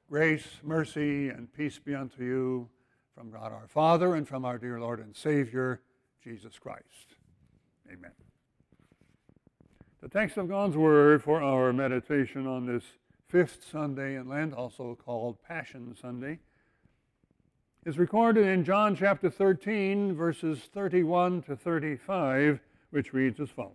Grace, mercy, and peace be unto you from God our Father and from our dear Lord and Savior, Jesus Christ. Amen. The text of God's Word for our meditation on this fifth Sunday in Lent, also called Passion Sunday, is recorded in John chapter 13, verses 31 to 35, which reads as follows.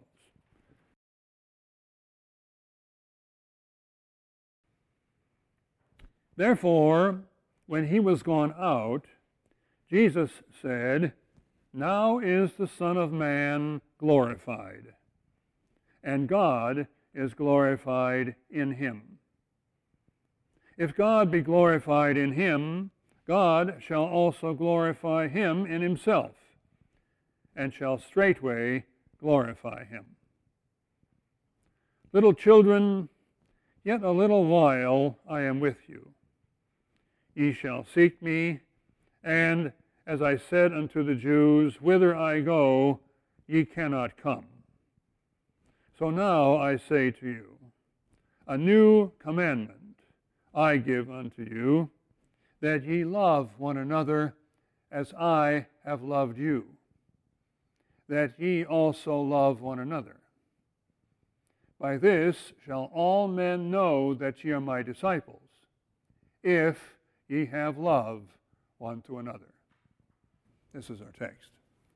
Therefore, when he was gone out, Jesus said, Now is the Son of Man glorified, and God is glorified in him. If God be glorified in him, God shall also glorify him in himself, and shall straightway glorify him. Little children, yet a little while I am with you. Ye shall seek me, and as I said unto the Jews, whither I go, ye cannot come. So now I say to you, a new commandment I give unto you, that ye love one another as I have loved you, that ye also love one another. By this shall all men know that ye are my disciples, if ye have love one to another. This is our text.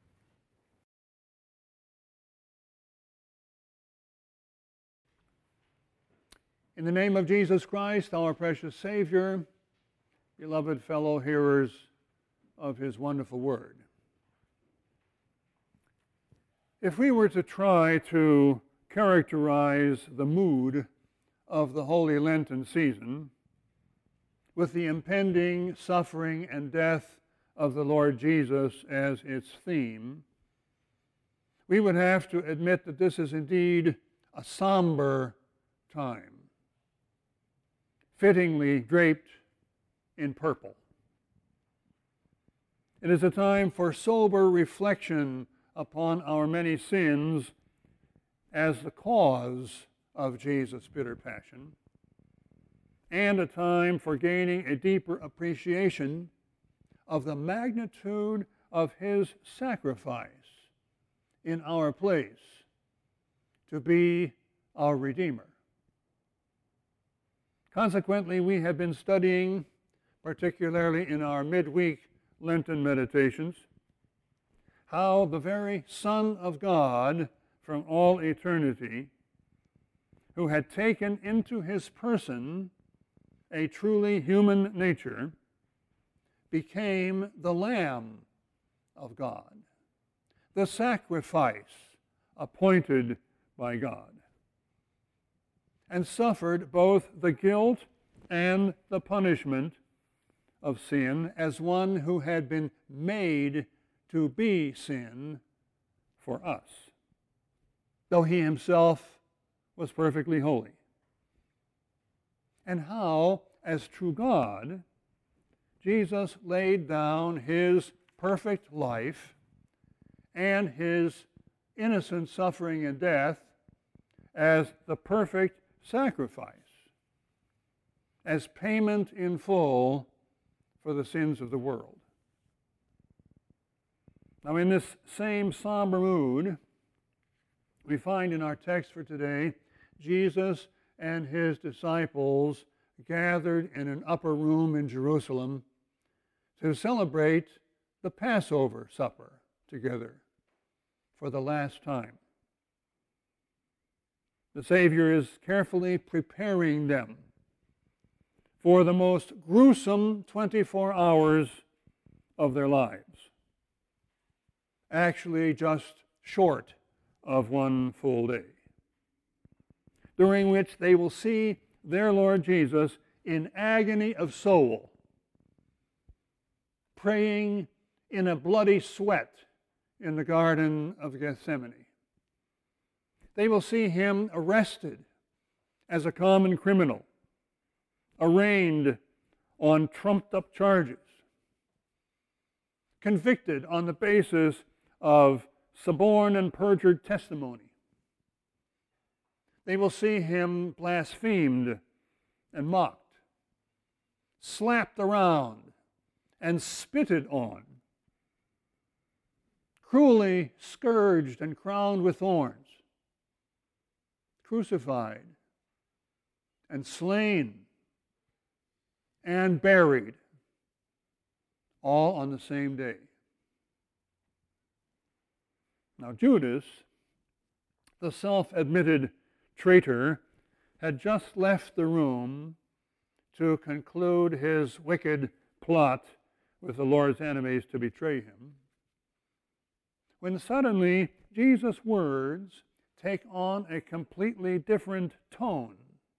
In the name of Jesus Christ, our precious Savior, beloved fellow hearers of his wonderful word. If we were to try to characterize the mood of the Holy Lenten season, with the impending suffering and death of the Lord Jesus as its theme, we would have to admit that this is indeed a somber time, fittingly draped in purple. It is a time for sober reflection upon our many sins as the cause of Jesus' bitter passion, and a time for gaining a deeper appreciation of the magnitude of his sacrifice in our place to be our Redeemer. Consequently, we have been studying, particularly in our midweek Lenten meditations, how the very Son of God from all eternity, who had taken into his person a truly human nature, became the Lamb of God, the sacrifice appointed by God, and suffered both the guilt and the punishment of sin as one who had been made to be sin for us, though he himself was perfectly holy. And how, as true God, Jesus laid down his perfect life and his innocent suffering and death as the perfect sacrifice, as payment in full for the sins of the world. Now, in this same somber mood, we find in our text for today Jesus and his disciples gathered in an upper room in Jerusalem to celebrate the Passover supper together for the last time. The Savior is carefully preparing them for the most gruesome 24 hours of their lives, actually just short of one full day, during which they will see their Lord Jesus in agony of soul, praying in a bloody sweat in the Garden of Gethsemane. They will see him arrested as a common criminal, arraigned on trumped-up charges, convicted on the basis of suborned and perjured testimony. They will see him blasphemed and mocked, slapped around and spitted on, cruelly scourged and crowned with thorns, crucified and slain and buried, all on the same day. Now Judas, the self-admitted traitor, had just left the room to conclude his wicked plot with the Lord's enemies to betray him, when suddenly Jesus' words take on a completely different tone.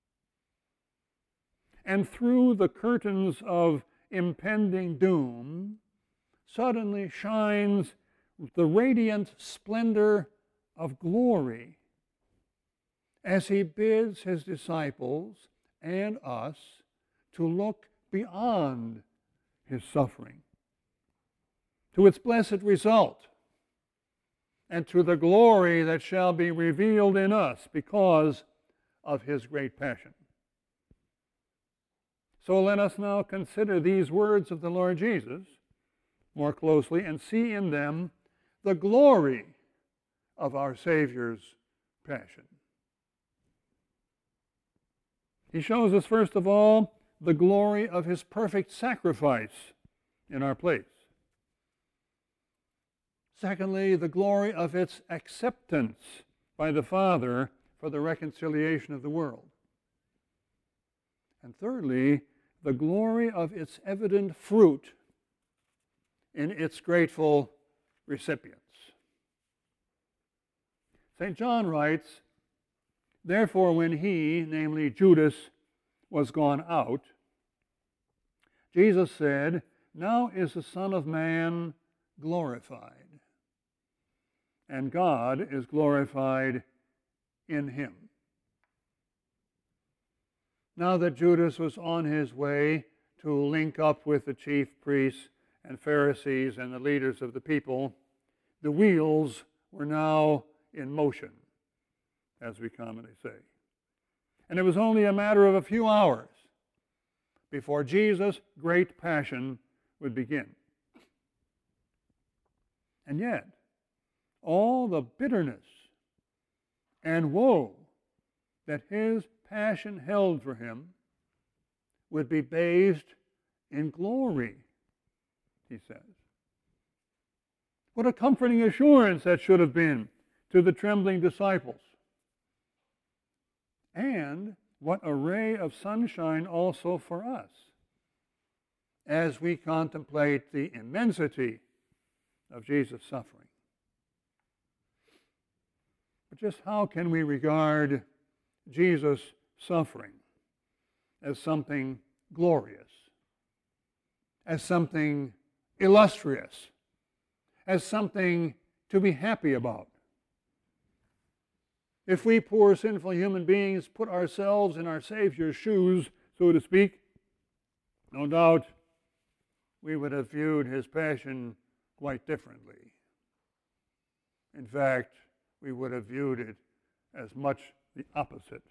And through the curtains of impending doom, suddenly shines the radiant splendor of glory as he bids his disciples and us to look beyond his suffering to its blessed result and to the glory that shall be revealed in us because of his great passion. So let us now consider these words of the Lord Jesus more closely and see in them the glory of our Savior's passion. He shows us, first of all, the glory of his perfect sacrifice in our place. Secondly, the glory of its acceptance by the Father for the reconciliation of the world. And thirdly, the glory of its evident fruit in its grateful recipients. St. John writes, "Therefore when he," namely Judas, "was gone out, Jesus said, 'Now is the Son of Man glorified, and God is glorified in him.'" Now that Judas was on his way to link up with the chief priests and Pharisees and the leaders of the people, the wheels were now in motion, as we commonly say. And it was only a matter of a few hours before Jesus' great passion would begin. And yet, all the bitterness and woe that his passion held for him would be bathed in glory, he says. What a comforting assurance that should have been to the trembling disciples. And what a ray of sunshine also for us as we contemplate the immensity of Jesus' suffering. But just how can we regard Jesus' suffering as something glorious, as something illustrious, as something to be happy about? If we poor sinful human beings put ourselves in our Savior's shoes, so to speak, no doubt we would have viewed his passion quite differently. In fact, we would have viewed it as much the opposite.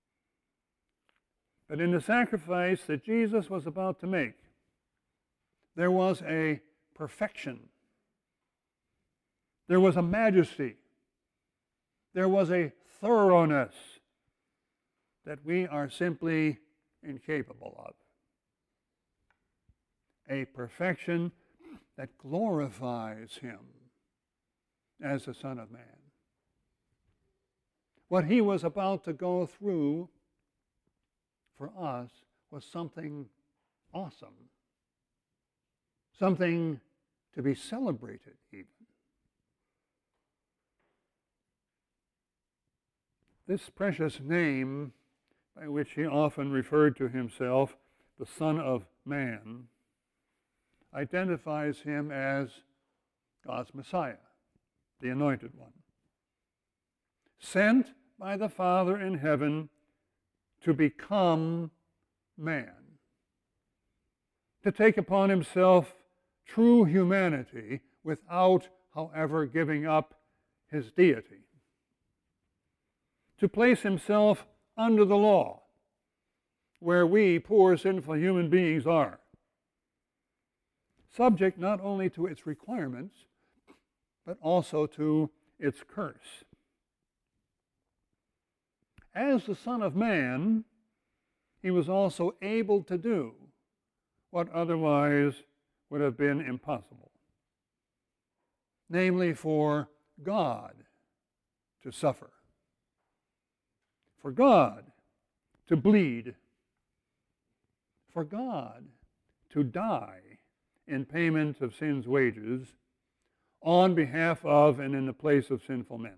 But in the sacrifice that Jesus was about to make, there was a perfection. There was a majesty. There was a thoroughness that we are simply incapable of. A perfection that glorifies him as the Son of Man. What he was about to go through for us was something awesome, something to be celebrated even. This precious name by which he often referred to himself, the Son of Man, identifies him as God's Messiah, the Anointed One, sent by the Father in heaven to become man, to take upon himself true humanity without, however, giving up his deity, to place himself under the law where we poor sinful human beings are, subject not only to its requirements, but also to its curse. As the Son of Man, he was also able to do what otherwise would have been impossible, namely for God to suffer, for God to bleed, for God to die in payment of sin's wages on behalf of and in the place of sinful men.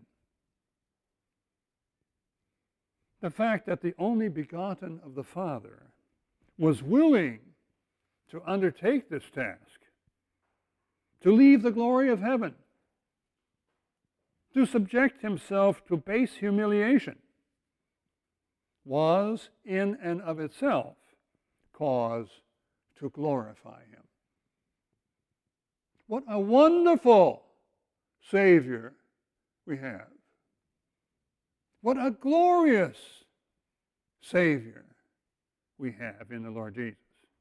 The fact that the only begotten of the Father was willing to undertake this task, to leave the glory of heaven, to subject himself to base humiliation, was in and of itself cause to glorify him. What a wonderful Savior we have. What a glorious Savior we have in the Lord Jesus.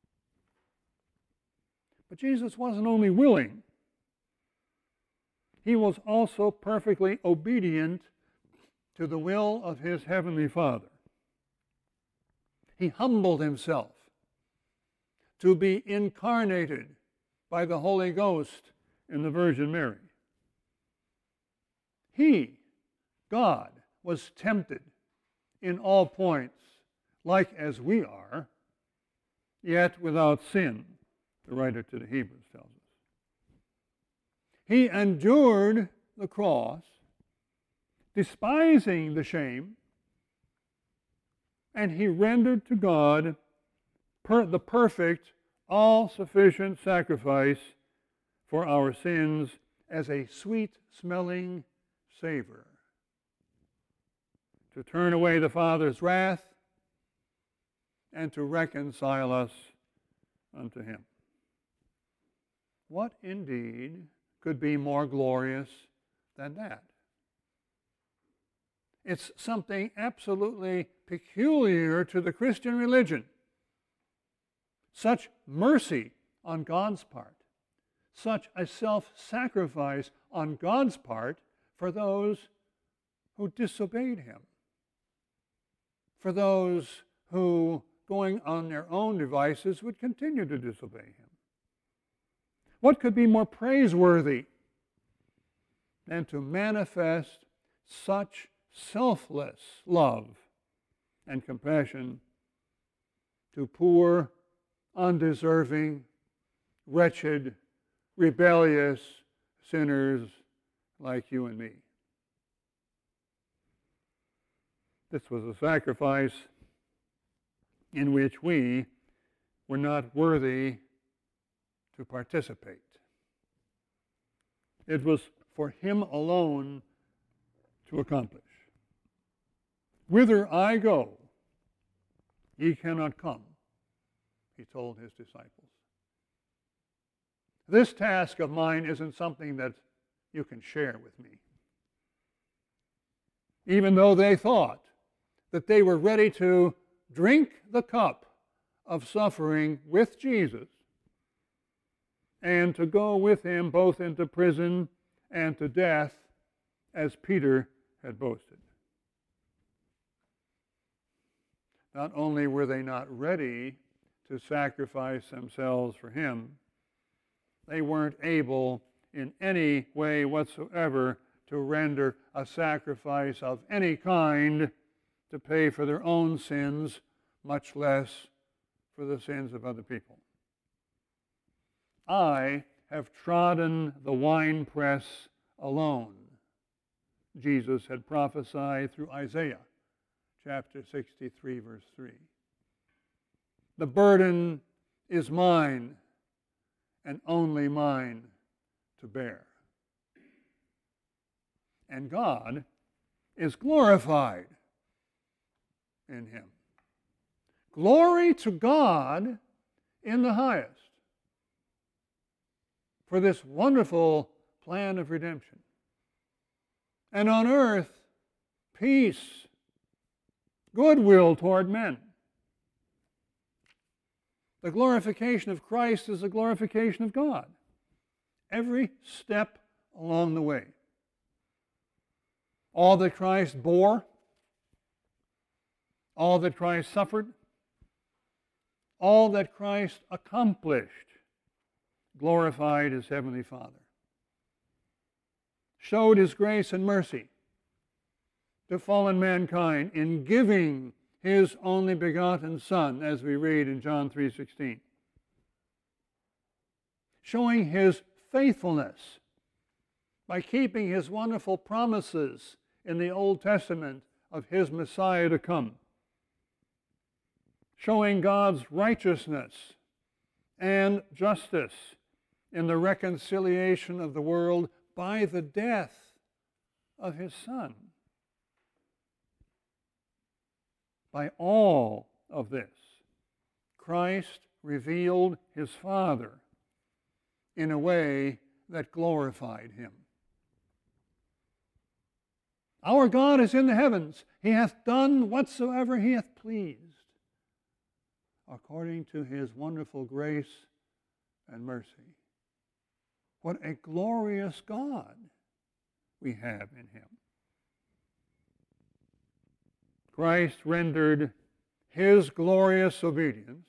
But Jesus wasn't only willing, he was also perfectly obedient to the will of his heavenly Father. He humbled himself to be incarnated by the Holy Ghost in the Virgin Mary. He, God, was tempted in all points, like as we are, yet without sin, the writer to the Hebrews tells us. He endured the cross, despising the shame, and he rendered to God the perfect, all-sufficient sacrifice for our sins as a sweet-smelling savor, to turn away the Father's wrath and to reconcile us unto him. What indeed could be more glorious than that? It's something absolutely peculiar to the Christian religion. Such mercy on God's part, such a self-sacrifice on God's part for those who disobeyed him, for those who, going on their own devices, would continue to disobey him. What could be more praiseworthy than to manifest such selfless love and compassion to poor, undeserving, wretched, rebellious sinners like you and me? This was a sacrifice in which we were not worthy to participate. It was for him alone to accomplish. Whither I go, ye cannot come, he told his disciples. This task of mine isn't something that you can share with me. Even though they thought that they were ready to drink the cup of suffering with Jesus and to go with him both into prison and to death, as Peter had boasted. Not only were they not ready to sacrifice themselves for him, they weren't able in any way whatsoever to render a sacrifice of any kind to pay for their own sins, much less for the sins of other people. I have trodden the winepress alone, Jesus had prophesied through Isaiah chapter 63, verse 3. The burden is mine and only mine to bear. And God is glorified in him. Glory to God in the highest for this wonderful plan of redemption. And on earth, peace, goodwill toward men. The glorification of Christ is the glorification of God. Every step along the way. All that Christ bore, all that Christ suffered, all that Christ accomplished glorified his heavenly Father. Showed his grace and mercy to fallen mankind in giving his only begotten Son, as we read in John 3:16. Showing his faithfulness by keeping his wonderful promises in the Old Testament of his Messiah to come. Showing God's righteousness and justice in the reconciliation of the world by the death of his Son. By all of this, Christ revealed his Father in a way that glorified him. Our God is in the heavens. He hath done whatsoever he hath pleased, according to his wonderful grace and mercy. What a glorious God we have in him. Christ rendered his glorious obedience,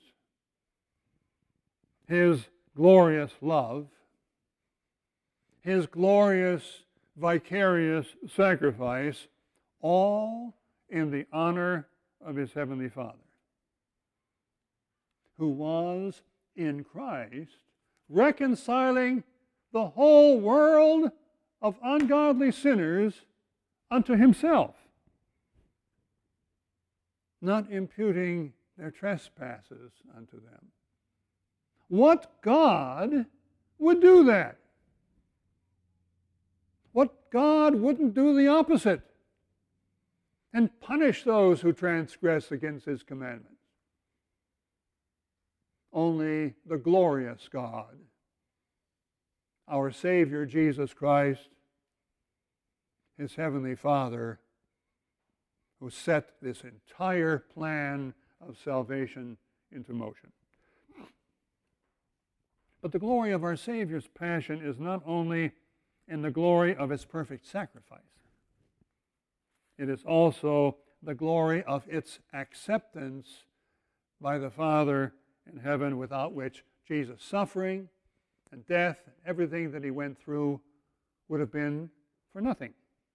his glorious love, his glorious vicarious sacrifice, all in the honor of his heavenly Father, who was in Christ reconciling the whole world of ungodly sinners unto himself, not imputing their trespasses unto them. What God would do that? What God wouldn't do the opposite and punish those who transgress against his commandments? Only the glorious God, our Savior Jesus Christ, his heavenly Father, who set this entire plan of salvation into motion. But the glory of our Savior's passion is not only in the glory of its perfect sacrifice. It is also the glory of its acceptance by the Father in heaven, without which Jesus' suffering and death and everything that he went through would have been for nothing.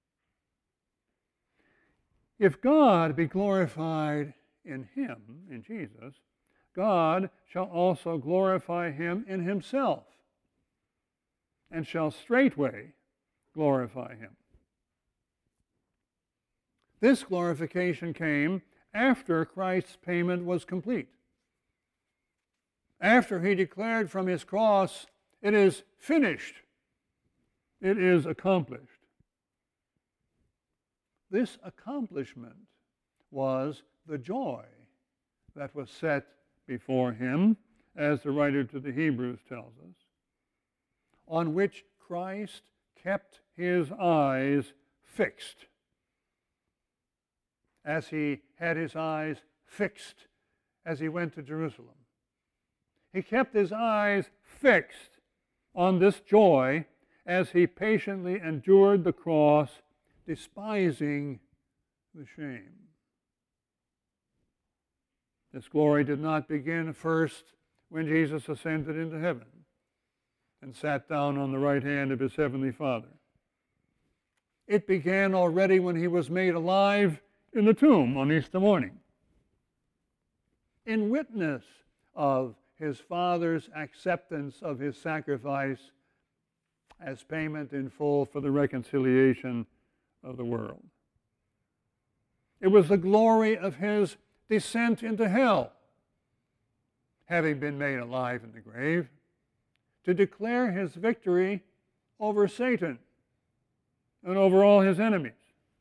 If God be glorified in him, in Jesus, God shall also glorify him in himself, and shall straightway glorify him. This glorification came after Christ's payment was complete. After he declared from his cross, "It is finished," it is accomplished. This accomplishment was the joy that was set before him, as the writer to the Hebrews tells us, on which Christ kept his eyes fixed, as he had his eyes fixed as he went to Jerusalem. He kept his eyes fixed on this joy as he patiently endured the cross, despising the shame. This glory did not begin first when Jesus ascended into heaven and sat down on the right hand of his heavenly Father. It began already when he was made alive in the tomb on Easter morning, in witness of his Father's acceptance of his sacrifice as payment in full for the reconciliation of the world. It was the glory of his descent into hell, having been made alive in the grave, to declare his victory over Satan and over all his enemies.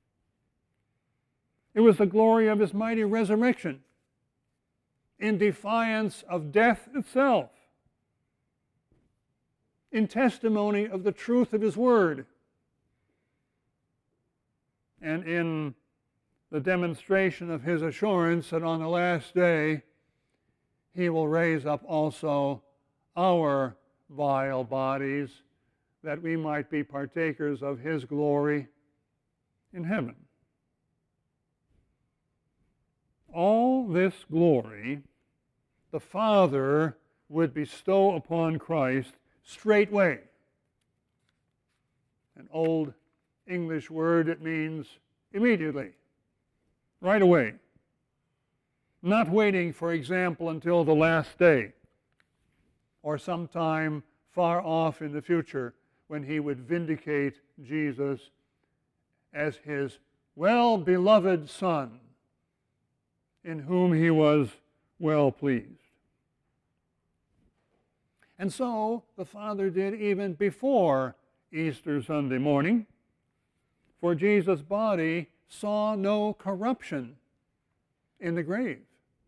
It was the glory of his mighty resurrection in defiance of death itself, in testimony of the truth of his word, and in the demonstration of his assurance that on the last day he will raise up also our vile bodies, that we might be partakers of his glory in heaven. All this glory the Father would bestow upon Christ straightway. An old English word, it means immediately, right away. Not waiting, for example, until the last day or sometime far off in the future when he would vindicate Jesus as his well-beloved Son, in whom he was well pleased. And so the Father did even before Easter Sunday morning, for Jesus' body saw no corruption in the grave,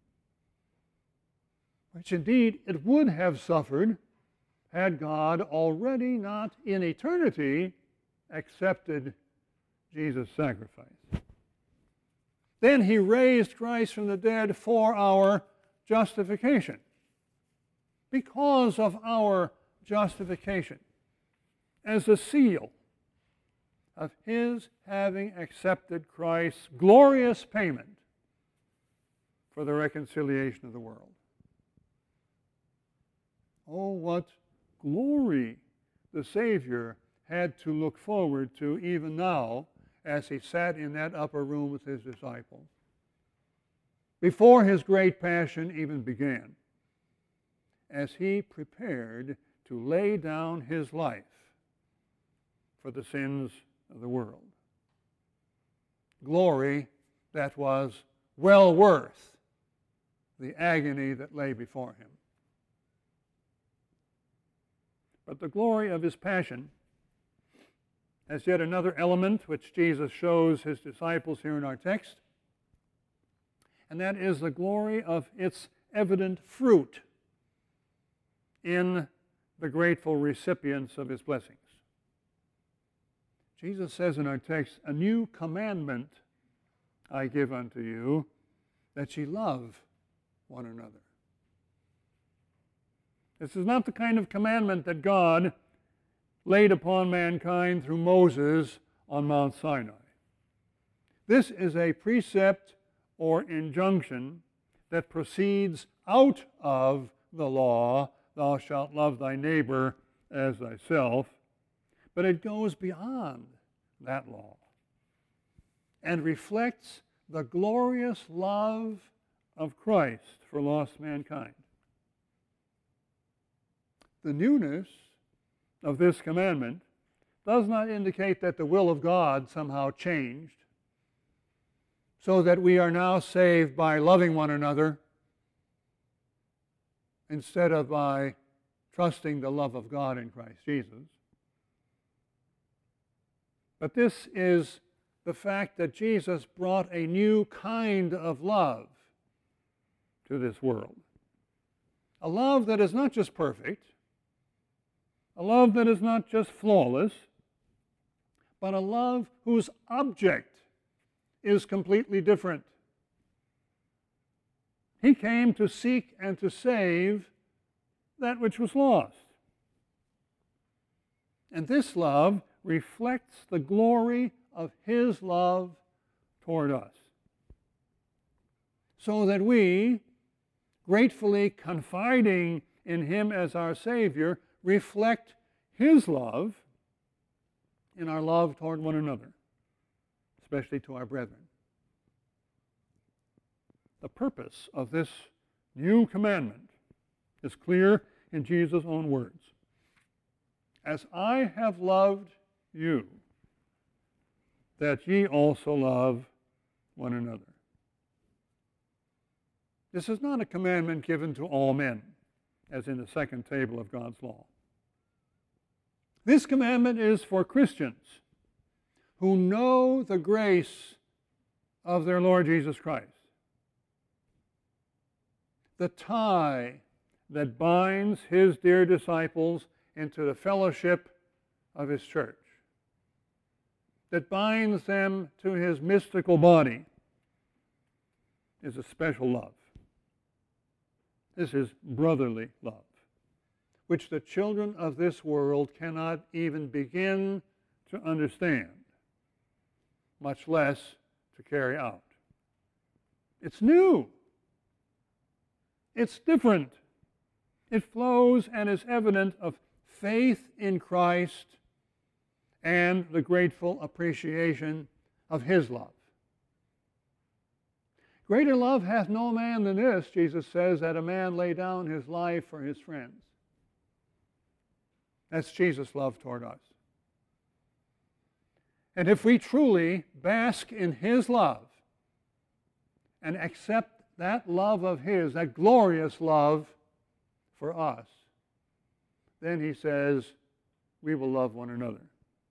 which indeed it would have suffered had God already not in eternity accepted Jesus' sacrifice. Then he raised Christ from the dead for our justification. Because of our justification, as a seal of his having accepted Christ's glorious payment for the reconciliation of the world. Oh, what glory the Savior had to look forward to even now as he sat in that upper room with his disciples, before his great passion even began, as he prepared to lay down his life for the sins of the world. Glory that was well worth the agony that lay before him. But the glory of his passion has yet another element which Jesus shows his disciples here in our text, and that is the glory of its evident fruit in the grateful recipients of his blessings. Jesus says in our text, "A new commandment I give unto you, that ye love one another." This is not the kind of commandment that God laid upon mankind through Moses on Mount Sinai. This is a precept or injunction that proceeds out of the law, "Thou shalt love thy neighbor as thyself," but it goes beyond that law and reflects the glorious love of Christ for lost mankind. The newness of this commandment does not indicate that the will of God somehow changed, so that we are now saved by loving one another instead of by trusting the love of God in Christ Jesus. But this is the fact that Jesus brought a new kind of love to this world. A love that is not just perfect, a love that is not just flawless, but a love whose object is completely different. He came to seek and to save that which was lost. And this love reflects the glory of his love toward us, so that we, gratefully confiding in him as our Savior, reflect his love in our love toward one another, especially to our brethren. The purpose of this new commandment is clear in Jesus' own words. "As I have loved you, that ye also love one another." This is not a commandment given to all men, as in the second table of God's law. This commandment is for Christians who know the grace of their Lord Jesus Christ, the tie that binds his dear disciples into the fellowship of his church, that binds them to his mystical body, is a special love. This is brotherly love, which the children of this world cannot even begin to understand, much less to carry out. It's new. It's different. It flows and is evident of faith in Christ and the grateful appreciation of His love. Greater love hath no man than this, Jesus says, that a man lay down his life for his friends. That's Jesus' love toward us. And if we truly bask in His love and accept that love of His, that glorious love for us, then He says, we will love one another.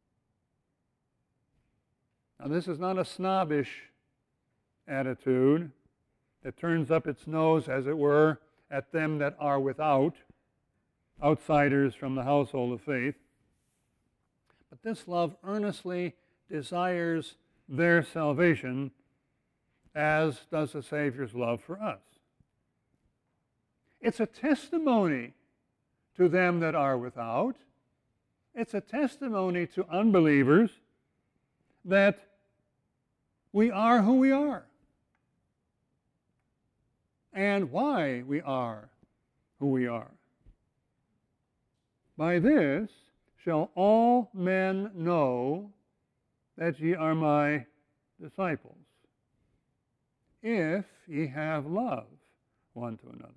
Now, this is not a snobbish attitude that turns up its nose, as it were, at them that are without, outsiders from the household of faith. But this love earnestly desires their salvation, as does the Savior's love for us. It's a testimony to them that are without. It's a testimony to unbelievers that we are who we are and why we are who we are. By this shall all men know that ye are my disciples, if ye have love one to another.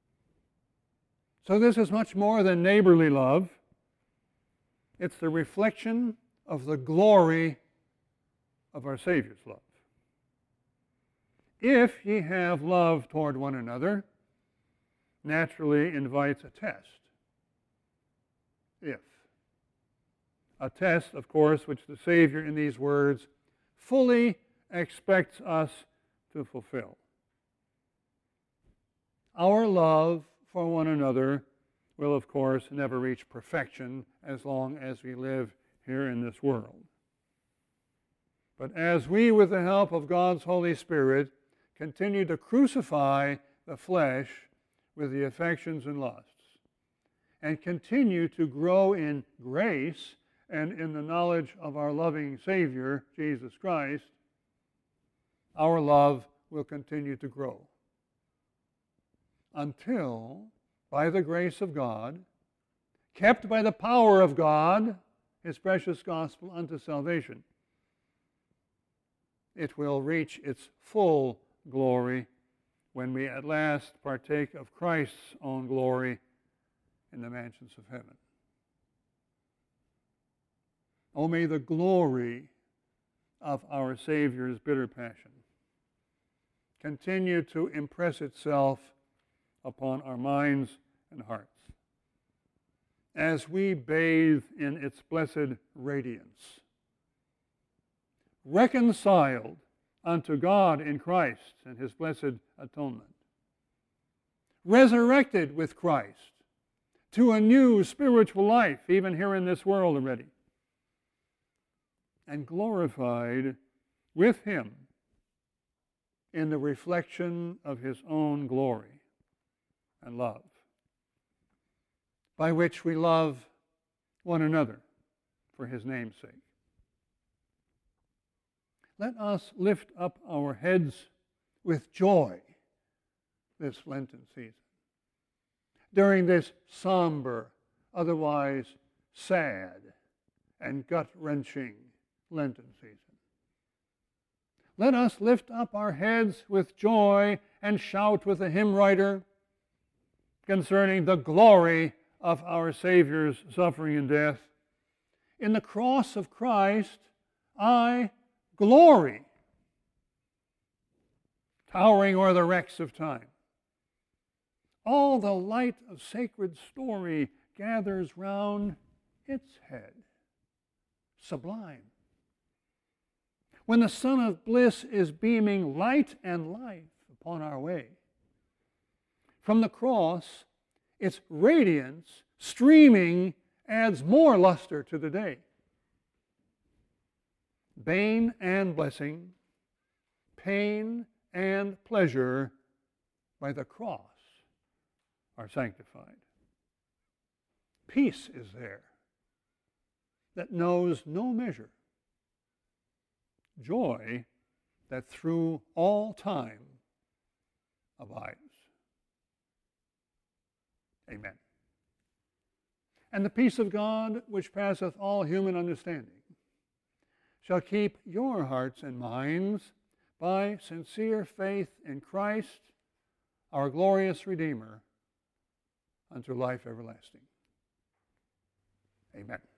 So this is much more than neighborly love. It's the reflection of the glory of our Savior's love. If ye have love toward one another, naturally invites a test. If. A test, of course, which the Savior in these words fully expects us to fulfill. Our love for one another will, of course, never reach perfection as long as we live here in this world. But as we, with the help of God's Holy Spirit, continue to crucify the flesh with the affections and lusts, and continue to grow in grace and in the knowledge of our loving Savior, Jesus Christ, our love will continue to grow until, by the grace of God, kept by the power of God, His precious gospel unto salvation, it will reach its full glory when we at last partake of Christ's own glory in the mansions of heaven. Oh, may the glory of our Savior's bitter passion continue to impress itself upon our minds and hearts as we bathe in its blessed radiance, reconciled unto God in Christ and His blessed atonement, resurrected with Christ to a new spiritual life, even here in this world already, and glorified with Him in the reflection of His own glory and love, by which we love one another for His name's sake. Let us lift up our heads with joy this Lenten season, during this somber, otherwise sad and gut-wrenching Lenten season. Let us lift up our heads with joy and shout with the hymn writer concerning the glory of our Savior's suffering and death. In the cross of Christ, I glory, towering o'er the wrecks of time. All the light of sacred story gathers round its head, sublime. When the sun of bliss is beaming light and life upon our way, from the cross, its radiance streaming adds more luster to the day. Bane and blessing, pain and pleasure by the cross are sanctified. Peace is there that knows no measure. Joy that through all time abides. Amen. And the peace of God, which passeth all human understanding, shall keep your hearts and minds by sincere faith in Christ, our glorious Redeemer, unto life everlasting. Amen.